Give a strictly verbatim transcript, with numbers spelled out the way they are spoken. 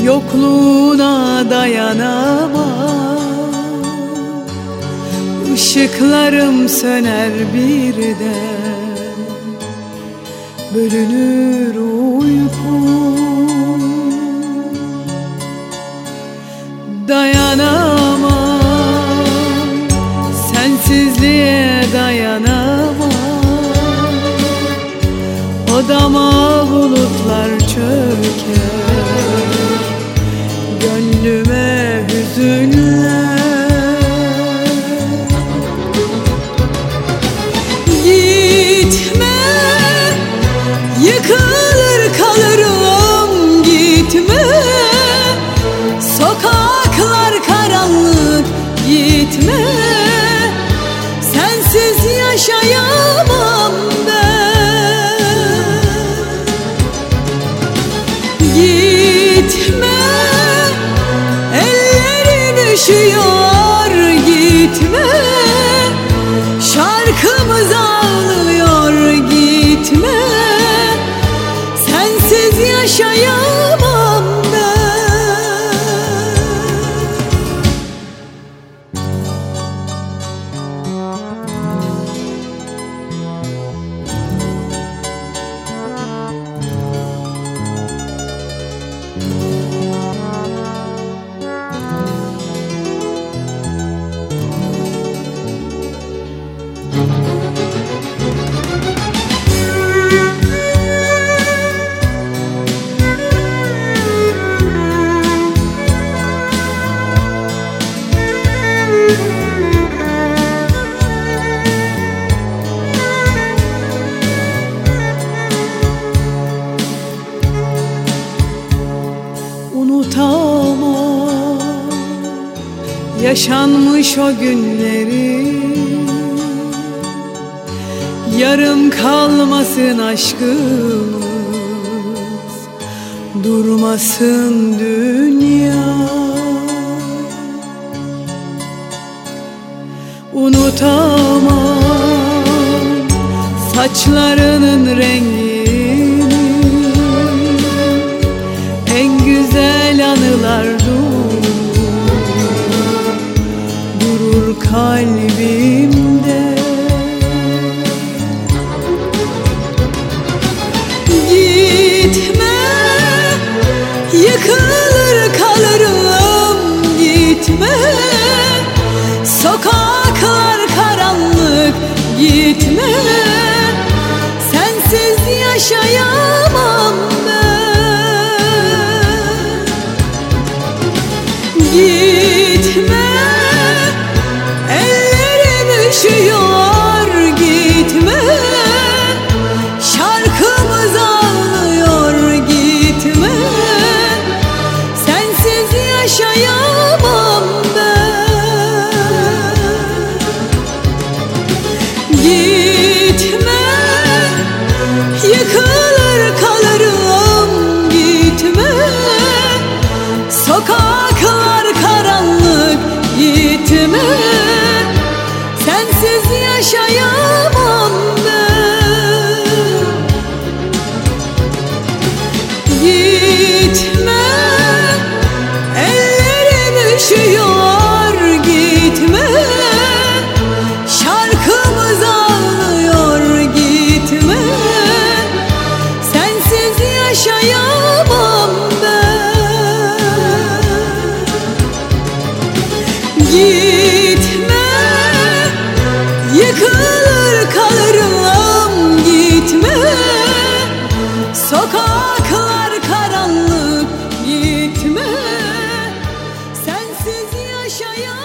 Yokluğuna dayanamam, Işıklarım söner birden, bölünür uykum. Dayanamam, sensizliğe dayanamam. Odama bulutlar çöker, gönlüme hüzünler. Gitme, yıkılır kalırım, gitme. Sokaklar karanlık, gitme. Sensiz yaşayamam ben. Gitme, ellerin üşüyor, gitme. Şarkımız ağlıyor, gitme. Sensiz yaşayamam ben. Unutamam yaşanmış o günleri. Yarım kalmasın aşkımız, durmasın dünya. Unutamam saçlarının rengini, en güzel anılar durur, durur kalbimde. Gitme, yıkılır kalırım, gitme. Sokaklar karanlık, gitme. Sensiz yaşayamam ben. Gitme, ellerim üşüyor, gitme. Şarkımız ağlıyor, gitme. Sensiz yaşayamam ben. Gitme, yıkılır kalırım, gitme. Sokaklar karanlık, gitme. Sensiz yaşayamam ben. Gitme, ellerim üşüyor, gitme. Şarkımız ağlıyor, gitme. Sensiz yaşayamam ben. Gitme, yıkılır kalırım, gitme. Sokaklar karanlık, gitme. Sensiz yaşayamam.